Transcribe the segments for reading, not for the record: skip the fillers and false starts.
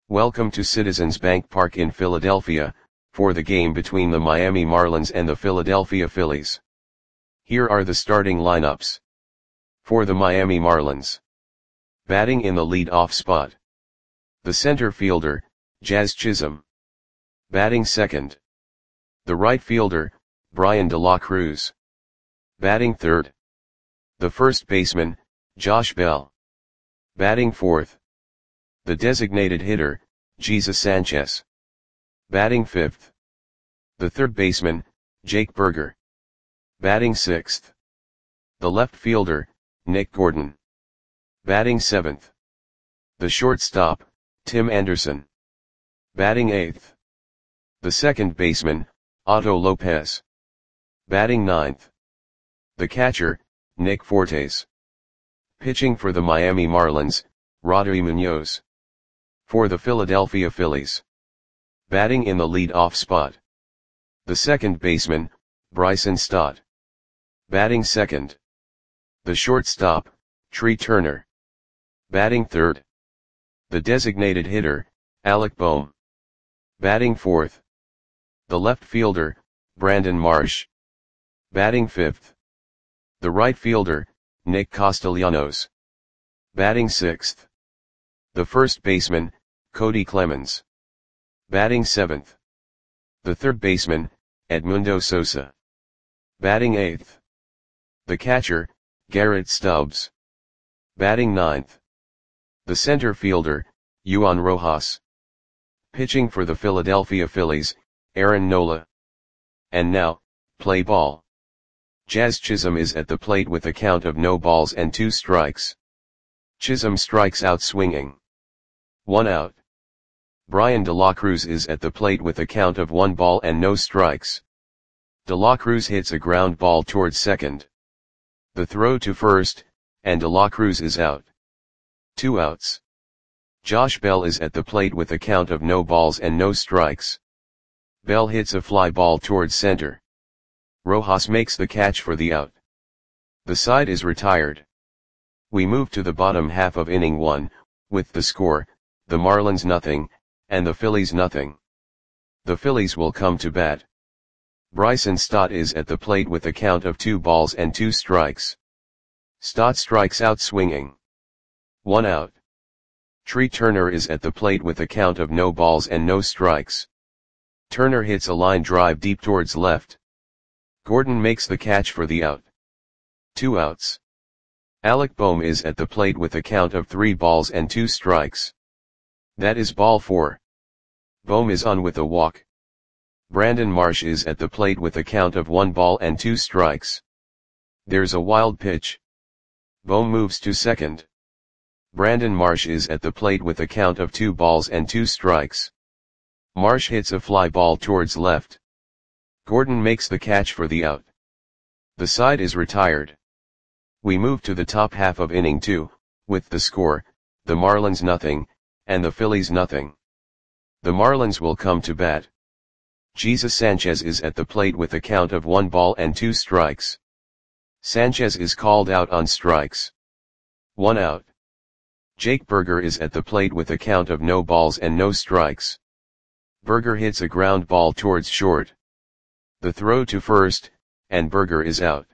Welcome to Citizens Bank Park in Philadelphia, for the game between the Miami Marlins and the Philadelphia Phillies. Here are the starting lineups. For the Miami Marlins. Batting in the lead-off spot. The center fielder, Jazz Chisholm. Batting second. The right fielder, Bryan De La Cruz. Batting third. The first baseman, Josh Bell. Batting fourth. The designated hitter, Jesus Sanchez. Batting fifth. The third baseman, Jake Burger. Batting sixth. The left fielder, Nick Gordon. Batting seventh. The shortstop, Tim Anderson. Batting eighth. The second baseman, Otto Lopez. Batting ninth. The catcher, Nick Fortes. Pitching for the Miami Marlins, Roddy Munoz. For the Philadelphia Phillies. Batting in the lead-off spot. The second baseman, Bryson Stott. Batting second. The shortstop, Trea Turner. Batting third. The designated hitter, Alec Bohm. Batting fourth. The left fielder, Brandon Marsh. Batting fifth. The right fielder, Nick Castellanos. Batting sixth. The first baseman, Cody Clemens. Batting seventh. The third baseman, Edmundo Sosa. Batting eighth. The catcher, Garrett Stubbs. Batting ninth. The center fielder, Juan Rojas. Pitching for the Philadelphia Phillies, Aaron Nola. And now, play ball. Jazz Chisholm is at the plate with a count of no balls and 2 strikes. Chisholm strikes out swinging. 1 out. Bryan De La Cruz is at the plate with a count of 1 ball and no strikes. De La Cruz hits a ground ball towards second. The throw to first, and De La Cruz is out. 2 outs. Josh Bell is at the plate with a count of no balls and no strikes. Bell hits a fly ball towards center. Rojas makes the catch for the out. The side is retired. We move to the bottom half of inning 1, with the score, the Marlins nothing, and the Phillies nothing. The Phillies will come to bat. Bryson Stott is at the plate with a count of 2 balls and 2 strikes. Stott strikes out swinging. 1 out. Trea Turner is at the plate with a count of no balls and no strikes. Turner hits a line drive deep towards left. Gordon makes the catch for the out. 2 outs. Alec Bohm is at the plate with a count of 3 balls and 2 strikes. That is ball 4. Bohm is on with a walk. Brandon Marsh is at the plate with a count of 1 ball and 2 strikes. There's a wild pitch. Bohm moves to second. Brandon Marsh is at the plate with a count of 2 balls and 2 strikes. Marsh hits a fly ball towards left. Gordon makes the catch for the out. The side is retired. We move to the top half of inning 2, with the score, the Marlins nothing, and the Phillies nothing. The Marlins will come to bat. Jesus Sanchez is at the plate with a count of 1 ball and 2 strikes. Sanchez is called out on strikes. 1 out. Jake Burger is at the plate with a count of no balls and no strikes. Burger hits a ground ball towards short. The throw to first, and Burger is out.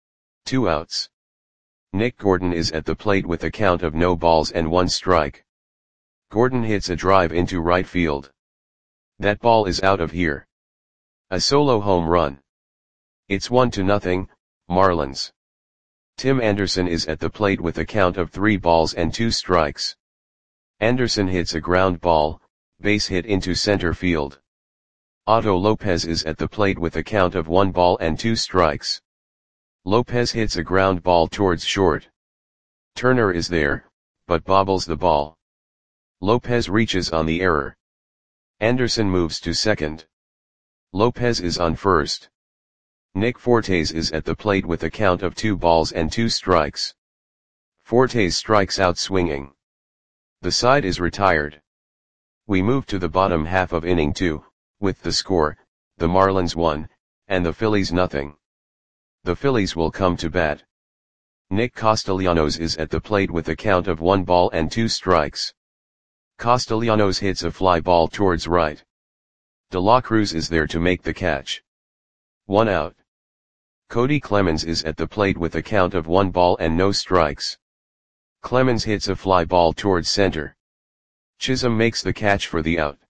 2 outs. Nick Gordon is at the plate with a count of no balls and 1 strike. Gordon hits a drive into right field. That ball is out of here. A solo home run. It's 1-0, Marlins. Tim Anderson is at the plate with a count of 3 balls and 2 strikes. Anderson hits a ground ball, base hit into center field. Otto Lopez is at the plate with a count of 1 ball and 2 strikes. Lopez hits a ground ball towards short. Turner is there, but bobbles the ball. Lopez reaches on the error. Anderson moves to second. Lopez is on first. Nick Fortes is at the plate with a count of 2 balls and 2 strikes. Fortes strikes out swinging. The side is retired. We move to the bottom half of inning 2, with the score, the Marlins 1, and the Phillies nothing. The Phillies will come to bat. Nick Castellanos is at the plate with a count of 1 ball and 2 strikes. Castellanos hits a fly ball towards right. De La Cruz is there to make the catch. 1 out. Cody Clemens is at the plate with a count of 1 ball and no strikes. Clemens hits a fly ball towards center. Chisholm makes the catch for the out.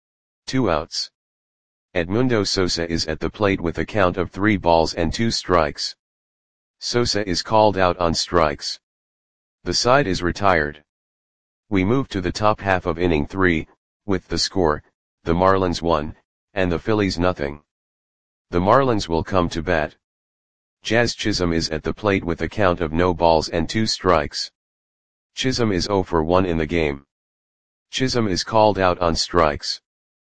2 outs. Edmundo Sosa is at the plate with a count of 3 balls and 2 strikes. Sosa is called out on strikes. The side is retired. We move to the top half of inning 3, with the score, the Marlins 1, and the Phillies nothing. The Marlins will come to bat. Jazz Chisholm is at the plate with a count of no balls and 2 strikes. Chisholm is 0 for 1 in the game. Chisholm is called out on strikes.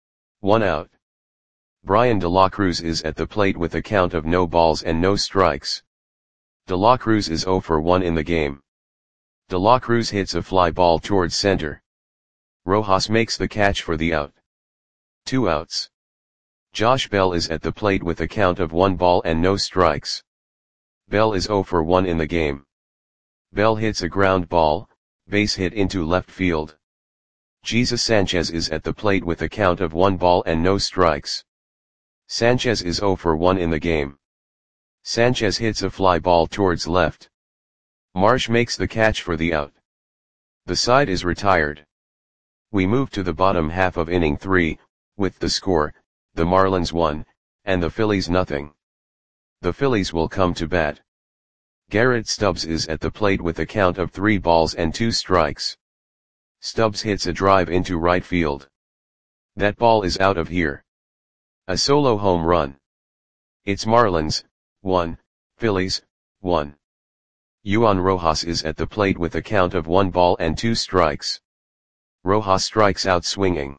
1 out. Bryan De La Cruz is at the plate with a count of no balls and no strikes. De La Cruz is 0 for 1 in the game. De La Cruz hits a fly ball towards center. Rojas makes the catch for the out. 2 outs. Josh Bell is at the plate with a count of 1 ball and no strikes. Bell is 0 for 1 in the game. Bell hits a ground ball, base hit into left field. Jesus Sanchez is at the plate with a count of 1 ball and no strikes. Sanchez is 0 for 1 in the game. Sanchez hits a fly ball towards left. Marsh makes the catch for the out. The side is retired. We move to the bottom half of inning 3, with the score, the Marlins 1, and the Phillies nothing. The Phillies will come to bat. Garrett Stubbs is at the plate with a count of 3 balls and 2 strikes. Stubbs hits a drive into right field. That ball is out of here. A solo home run. It's Marlins, 1, Phillies, 1. Juan Rojas is at the plate with a count of 1 ball and 2 strikes. Rojas strikes out swinging.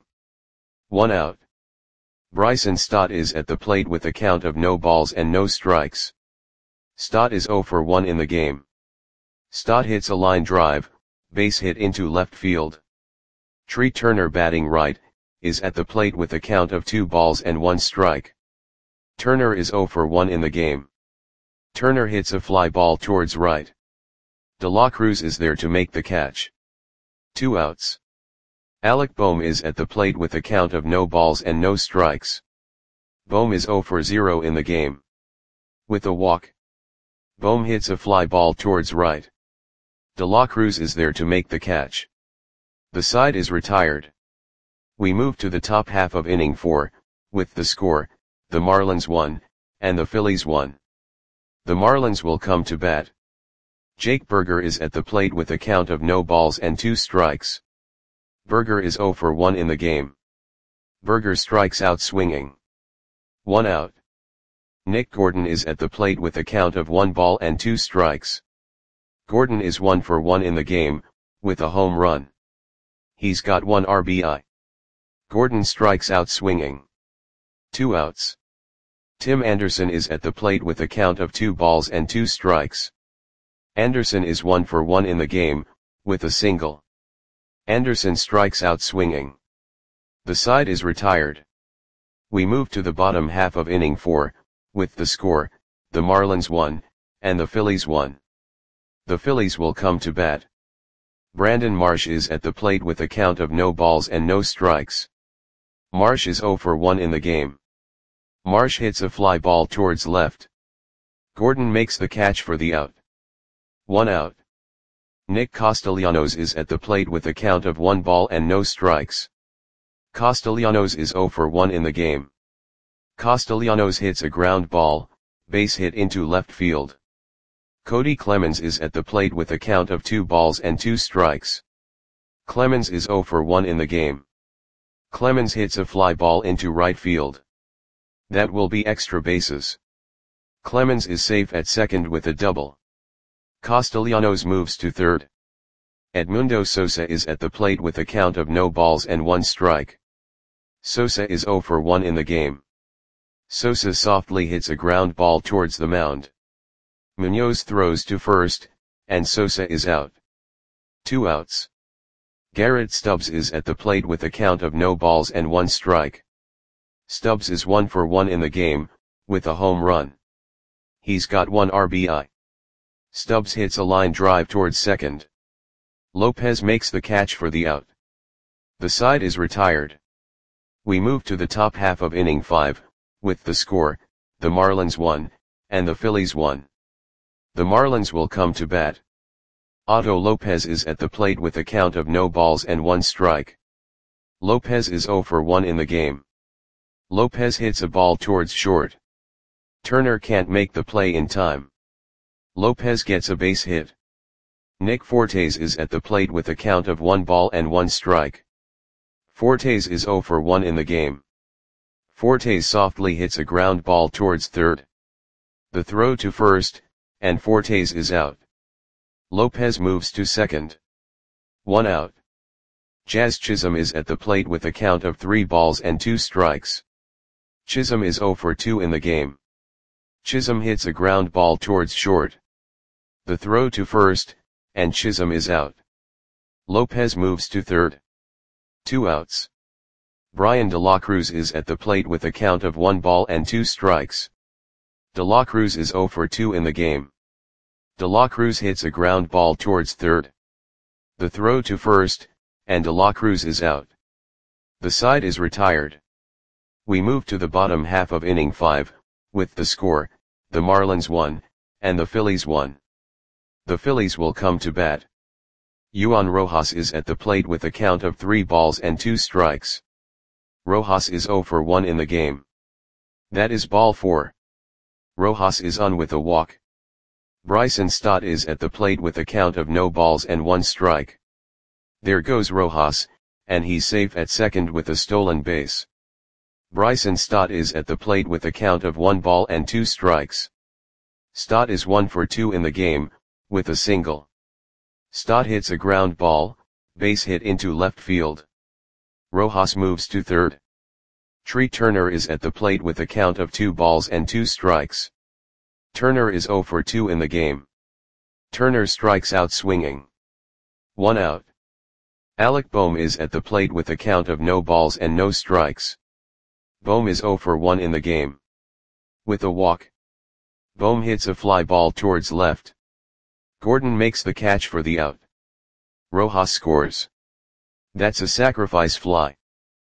1 out. Bryson Stott is at the plate with a count of no balls and no strikes. Stott is 0 for 1 in the game. Stott hits a line drive, base hit into left field. Tree Turner batting right, is at the plate with a count of 2 balls and 1 strike. Turner is 0 for 1 in the game. Turner hits a fly ball towards right. De La Cruz is there to make the catch. 2 outs. Alec Bohm is at the plate with a count of no balls and no strikes. Bohm is 0 for 0 in the game. With a walk. Bohm hits a fly ball towards right. De La Cruz is there to make the catch. The side is retired. We move to the top half of inning 4, with the score, the Marlins 1, and the Phillies 1. The Marlins will come to bat. Jake Burger is at the plate with a count of no balls and 2 strikes. Burger is 0 for 1 in the game. Burger strikes out swinging. 1 out. Nick Gordon is at the plate with a count of 1 ball and 2 strikes. Gordon is 1 for 1 in the game, with a home run. He's got 1 RBI. Gordon strikes out swinging. 2 outs. Tim Anderson is at the plate with a count of 2 balls and 2 strikes. Anderson is 1 for 1 in the game, with a single. Anderson strikes out swinging. The side is retired. We move to the bottom half of inning 4, with the score, the Marlins 1, and the Phillies 1. The Phillies will come to bat. Brandon Marsh is at the plate with a count of no balls and no strikes. Marsh is 0 for 1 in the game. Marsh hits a fly ball towards left. Gordon makes the catch for the out. 1 out. Nick Castellanos is at the plate with a count of 1 ball and no strikes. Castellanos is 0 for 1 in the game. Castellanos hits a ground ball, base hit into left field. Cody Clemens is at the plate with a count of 2 balls and 2 strikes. Clemens is 0 for 1 in the game. Clemens hits a fly ball into right field. That will be extra bases. Clemens is safe at second with a double. Castellanos moves to third. Edmundo Sosa is at the plate with a count of no balls and 1 strike. Sosa is 0 for 1 in the game. Sosa softly hits a ground ball towards the mound. Munoz throws to first, and Sosa is out. 2 outs. Garrett Stubbs is at the plate with a count of no balls and 1 strike. Stubbs is 1 for 1 in the game, with a home run. He's got 1 RBI. Stubbs hits a line drive towards second. Lopez makes the catch for the out. The side is retired. We move to the top half of inning 5, with the score, the Marlins 1, and the Phillies 1. The Marlins will come to bat. Otto Lopez is at the plate with a count of no balls and 1 strike. Lopez is 0 for 1 in the game. Lopez hits a ball towards short. Turner can't make the play in time. Lopez gets a base hit. Nick Fortes is at the plate with a count of 1 ball and 1 strike. Fortes is 0 for 1 in the game. Fortes softly hits a ground ball towards third. The throw to first, and Fortes is out. Lopez moves to second. 1 out. Jazz Chisholm is at the plate with a count of 3 balls and 2 strikes. Chisholm is 0 for 2 in the game. Chisholm hits a ground ball towards short. The throw to first, and Chisholm is out. Lopez moves to third. 2 outs. Brian De La Cruz is at the plate with a count of 1 ball and 2 strikes. De La Cruz is 0 for 2 in the game. De La Cruz hits a ground ball towards third. The throw to first, and De La Cruz is out. The side is retired. We move to the bottom half of inning 5, with the score, the Marlins 1, and the Phillies 1. The Phillies will come to bat. Juan Rojas is at the plate with a count of 3 balls and 2 strikes. Rojas is 0 for 1 in the game. That is ball 4. Rojas is on with a walk. Bryson Stott is at the plate with a count of no balls and 1 strike. There goes Rojas, and he's safe at second with a stolen base. Bryson Stott is at the plate with a count of 1 ball and 2 strikes. Stott is 1 for 2 in the game, with a single. Stott hits a ground ball, base hit into left field. Rojas moves to third. Tree Turner is at the plate with a count of 2 balls and 2 strikes. Turner is 0 for 2 in the game. Turner strikes out swinging. 1 out. Alec Bohm is at the plate with a count of no balls and no strikes. Bohm is 0 for 1 in the game. With a walk. Bohm hits a fly ball towards left. Gordon makes the catch for the out. Rojas scores. That's a sacrifice fly.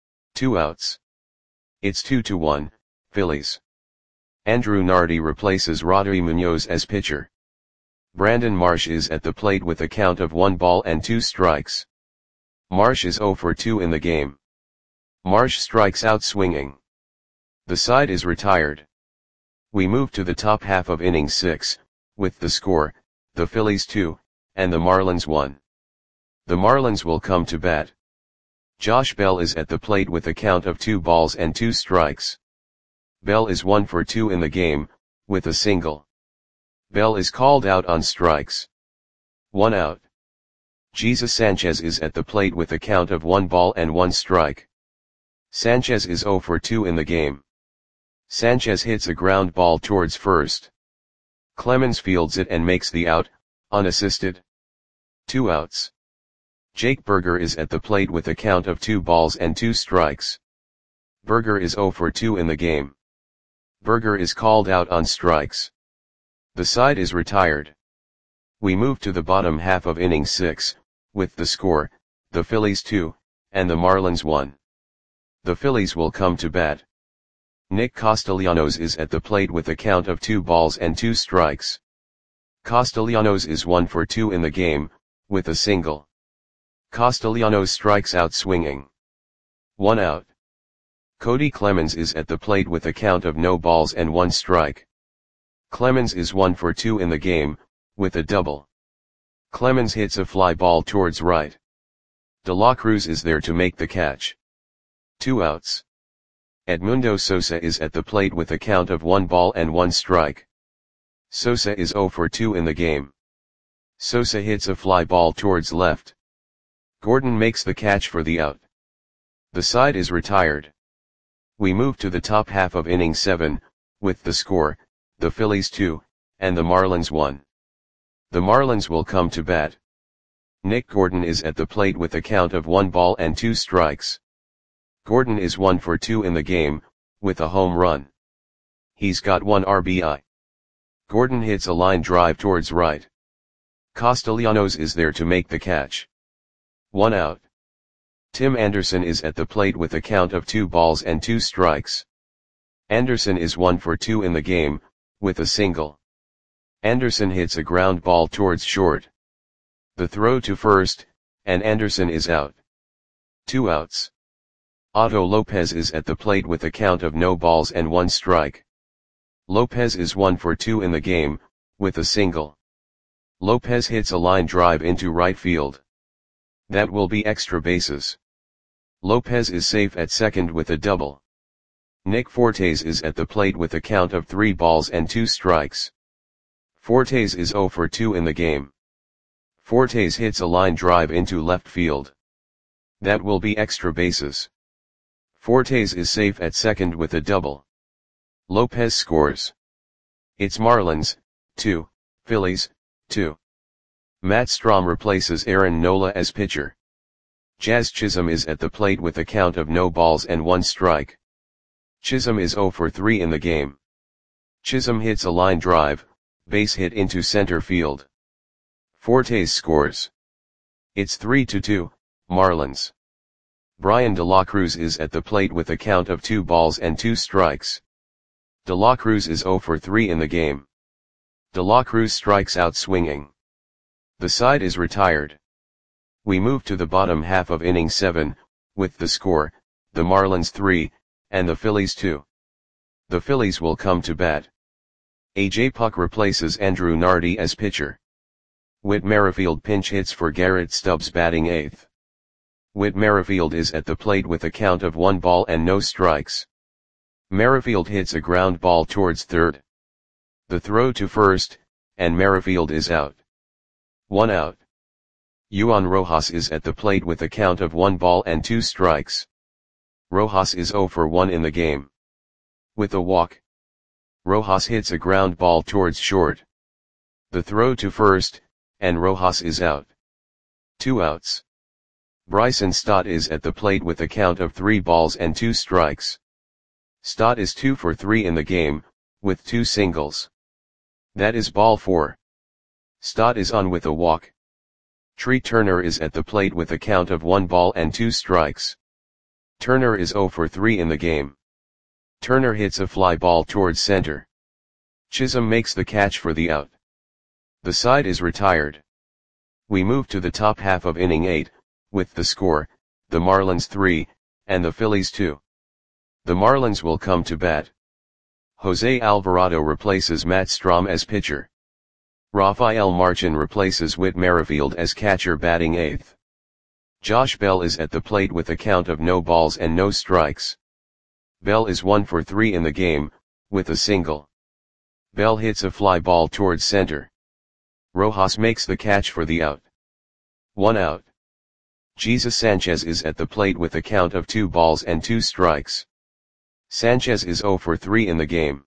2 outs. It's 2-1, Phillies. Andrew Nardi replaces Roddy Munoz as pitcher. Brandon Marsh is at the plate with a count of 1 ball and 2 strikes. Marsh is 0 for 2 in the game. Marsh strikes out swinging. The side is retired. We move to the top half of inning 6, with the score, the Phillies 2, and the Marlins 1. The Marlins will come to bat. Josh Bell is at the plate with a count of 2 balls and 2 strikes. Bell is 1 for 2 in the game, with a single. Bell is called out on strikes. 1 out. Jesus Sanchez is at the plate with a count of 1 ball and 1 strike. Sanchez is 0 for 2 in the game. Sanchez hits a ground ball towards first. Clemens fields it and makes the out, unassisted. 2 outs. Jake Burger is at the plate with a count of 2 balls and 2 strikes. Burger is 0 for 2 in the game. Burger is called out on strikes. The side is retired. We move to the bottom half of inning 6, with the score, the Phillies 2, and the Marlins 1. The Phillies will come to bat. Nick Castellanos is at the plate with a count of 2 balls and 2 strikes. Castellanos is 1 for 2 in the game, with a single. Castellanos strikes out swinging. 1 out. Cody Clemens is at the plate with a count of no balls and 1 strike. Clemens is 1 for 2 in the game, with a double. Clemens hits a fly ball towards right. De La Cruz is there to make the catch. 2 outs. Edmundo Sosa is at the plate with a count of 1 ball and 1 strike. Sosa is 0 for 2 in the game. Sosa hits a fly ball towards left. Gordon makes the catch for the out. The side is retired. We move to the top half of inning 7, with the score, the Phillies 2, and the Marlins 1. The Marlins will come to bat. Nick Gordon is at the plate with a count of 1 ball and 2 strikes. Gordon is 1 for 2 in the game, with a home run. He's got 1 RBI. Gordon hits a line drive towards right. Castellanos is there to make the catch. 1 out. Tim Anderson is at the plate with a count of 2 balls and 2 strikes. Anderson is 1 for 2 in the game, with a single. Anderson hits a ground ball towards short. The throw to first, and Anderson is out. 2 outs. Otto Lopez is at the plate with a count of no balls and 1 strike. Lopez is 1 for 2 in the game, with a single. Lopez hits a line drive into right field. That will be extra bases. Lopez is safe at second with a double. Nick Fortes is at the plate with a count of 3 balls and 2 strikes. Fortes is 0 for 2 in the game. Fortes hits a line drive into left field. That will be extra bases. Fortes is safe at second with a double. Lopez scores. It's Marlins, 2, Phillies, 2. Matt Strahm replaces Aaron Nola as pitcher. Jazz Chisholm is at the plate with a count of no balls and 1 strike. Chisholm is 0 for 3 in the game. Chisholm hits a line drive, base hit into center field. Fortes scores. It's 3-2, Marlins. Brian De La Cruz is at the plate with a count of 2 balls and 2 strikes. De La Cruz is 0 for 3 in the game. De La Cruz strikes out swinging. The side is retired. We move to the bottom half of inning 7, with the score, the Marlins 3, and the Phillies 2. The Phillies will come to bat. A.J. Puk replaces Andrew Nardi as pitcher. Whit Merrifield pinch hits for Garrett Stubbs batting 8th. Whit Merrifield is at the plate with a count of 1 ball and no strikes. Merrifield hits a ground ball towards third. The throw to first, and Merrifield is out. 1 out. Juan Rojas is at the plate with a count of 1 ball and 2 strikes. Rojas is 0 for 1 in the game. With a walk. Rojas hits a ground ball towards short. The throw to first, and Rojas is out. 2 outs. Bryson Stott is at the plate with a count of 3 balls and 2 strikes. Stott is 2 for 3 in the game, with 2 singles. That is ball 4. Stott is on with a walk. Tree Turner is at the plate with a count of 1 ball and 2 strikes. Turner is 0 for 3 in the game. Turner hits a fly ball towards center. Chisholm makes the catch for the out. The side is retired. We move to the top half of inning 8, with the score, the Marlins 3, and the Phillies 2. The Marlins will come to bat. Jose Alvarado replaces Matt Strahm as pitcher. Rafael Marchin replaces Whit Merrifield as catcher batting 8th. Josh Bell is at the plate with a count of no balls and no strikes. Bell is 1 for 3 in the game, with a single. Bell hits a fly ball towards center. Rojas makes the catch for the out. 1 out. Jesus Sanchez is at the plate with a count of 2 balls and 2 strikes. Sanchez is 0 for 3 in the game.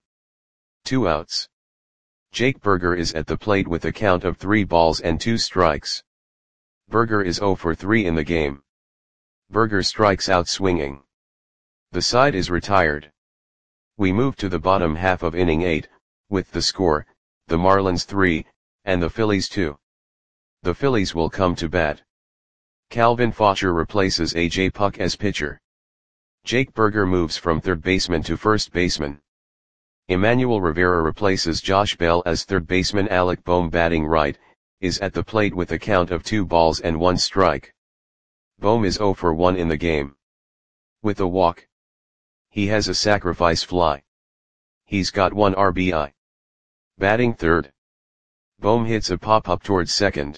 2 outs. Jake Burger is at the plate with a count of 3 balls and 2 strikes. Burger is 0 for 3 in the game. Burger strikes out swinging. The side is retired. We move to the bottom half of inning 8, with the score, the Marlins 3, and the Phillies 2. The Phillies will come to bat. Calvin Faucher replaces A.J. Puk as pitcher. Jake Burger moves from third baseman to first baseman. Emmanuel Rivera replaces Josh Bell as third baseman. Alec Bohm batting right, is at the plate with a count of 2 balls and 1 strike. Bohm is 0 for 1 in the game. With a walk. He has a sacrifice fly. He's got 1 RBI. Batting third. Bohm hits a pop-up towards second.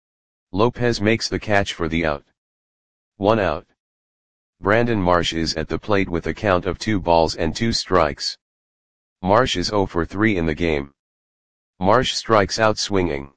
Lopez makes the catch for the out. 1 out. Brandon Marsh is at the plate with a count of 2 balls and 2 strikes. Marsh is 0 for 3 in the game. Marsh strikes out swinging.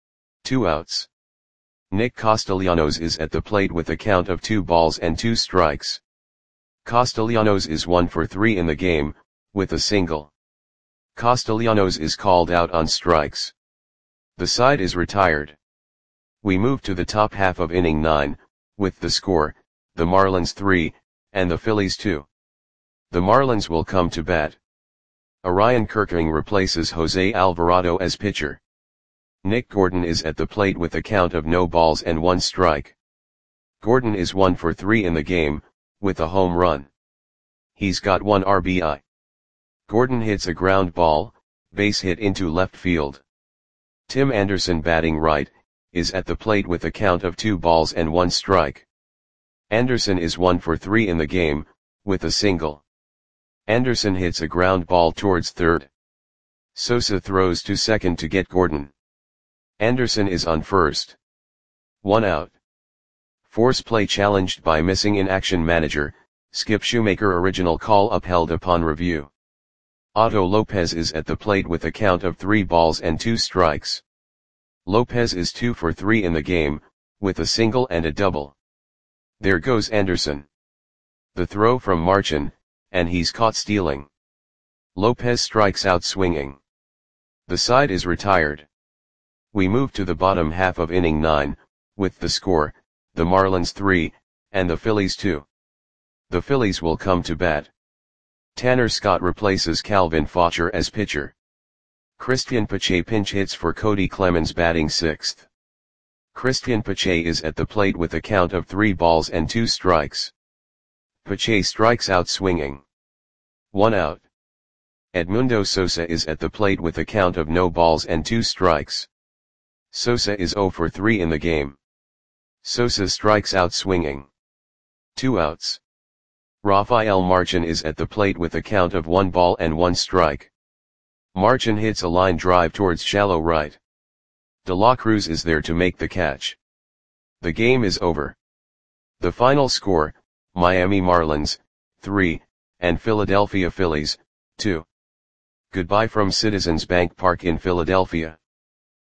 2 outs. Nick Castellanos is at the plate with a count of 2 balls and 2 strikes. Castellanos is 1 for 3 in the game, with a single. Castellanos is called out on strikes. The side is retired. We move to the top half of inning 9, with the score, the Marlins 3, and the Phillies 2. The Marlins will come to bat. Orion Kirkering replaces Jose Alvarado as pitcher. Nick Gordon is at the plate with a count of no balls and 1 strike. Gordon is 1 for 3 in the game, with a home run. He's got 1 RBI. Gordon hits a ground ball, base hit into left field. Tim Anderson, batting right, is at the plate with a count of 2 balls and 1 strike. Anderson is 1 for 3 in the game, with a single. Anderson hits a ground ball towards third. Sosa throws to second to get Gordon. Anderson is on first. 1 out. Force play challenged by missing in action. Manager, Skip Shoemaker. Original call upheld upon review. Otto Lopez is at the plate with a count of 3 balls and 2 strikes. Lopez is 2 for 3 in the game, with a single and a double. There goes Anderson. The throw from Marchin, and he's caught stealing. Lopez strikes out swinging. The side is retired. We move to the bottom half of inning 9, with the score, the Marlins 3, and the Phillies 2. The Phillies will come to bat. Tanner Scott replaces Calvin Faucher as pitcher. Christian Pache pinch hits for Cody Clemens, batting 6th. Christian Pache is at the plate with a count of 3 balls and 2 strikes. Pache strikes out swinging. 1 out. Edmundo Sosa is at the plate with a count of no balls and 2 strikes. Sosa is 0 for 3 in the game. Sosa strikes out swinging. 2 outs. Rafael Marchin is at the plate with a count of 1 ball and 1 strike. Marchin hits a line drive towards shallow right. De La Cruz is there to make the catch. The game is over. The final score, Miami Marlins, 3, and Philadelphia Phillies, 2. Goodbye from Citizens Bank Park in Philadelphia.